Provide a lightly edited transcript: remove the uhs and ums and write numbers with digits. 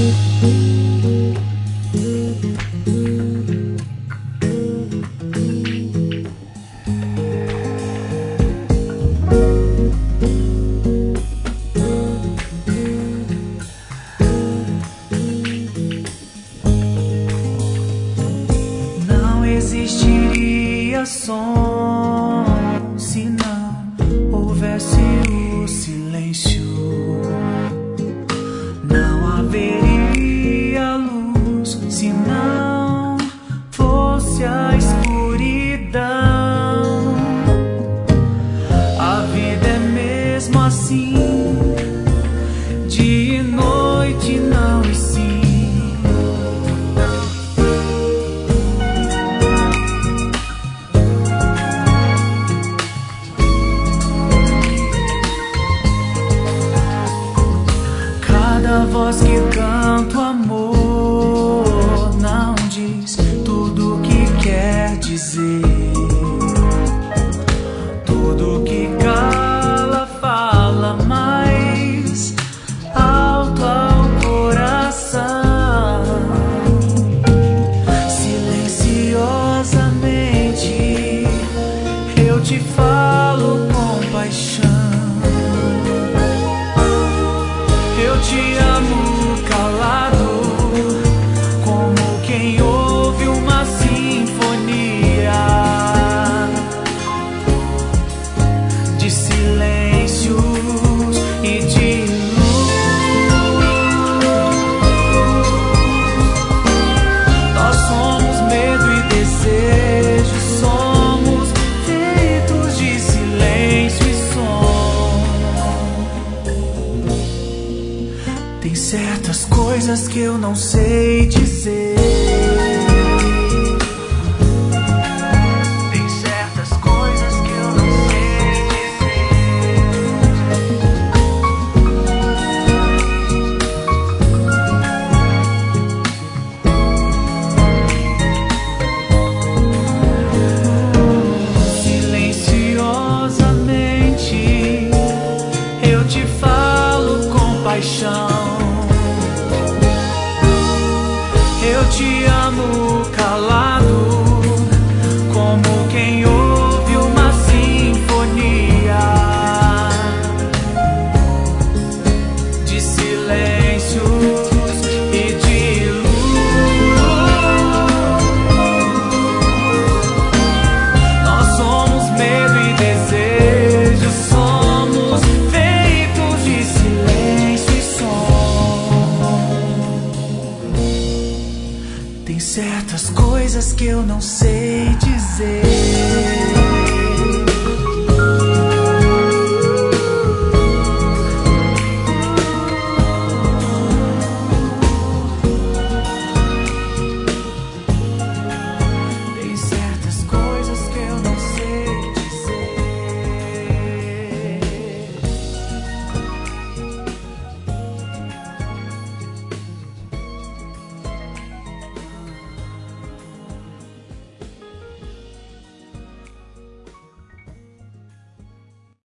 existiria som se não houvesse o silêncio. Não haveria luz se não fosse a escuridão. A vida é mesmo assim, dia e noite, não e sim. Cada voz que canta o amor não diz tudo o que quer dizer. Tudo que cala fala mais alto ao coração. Silenciosamente eu te falo com paixão. Eu te amo calado, como quem ouve uma sinfonia de silêncios e de luz. Nós somos medo e desejo, somos feitos de silêncio e som. Tem certas coisas que eu não sei dizer. Tem certas coisas que eu não sei Silenciosamente eu te falo com paixão. Eu te amo calado, como quem ouve uma sinfonia de silêncios e de luz. Nós somos medo e desejo, somos feitos de silêncio e som. Tem certas coisas que eu não sei dizer.